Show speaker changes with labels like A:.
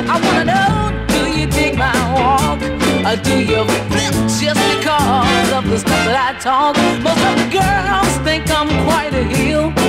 A: I wanna know, do you dig my walk? Or do you flip just because of the stuff that I talk? Most of the girls think I'm quite a heel.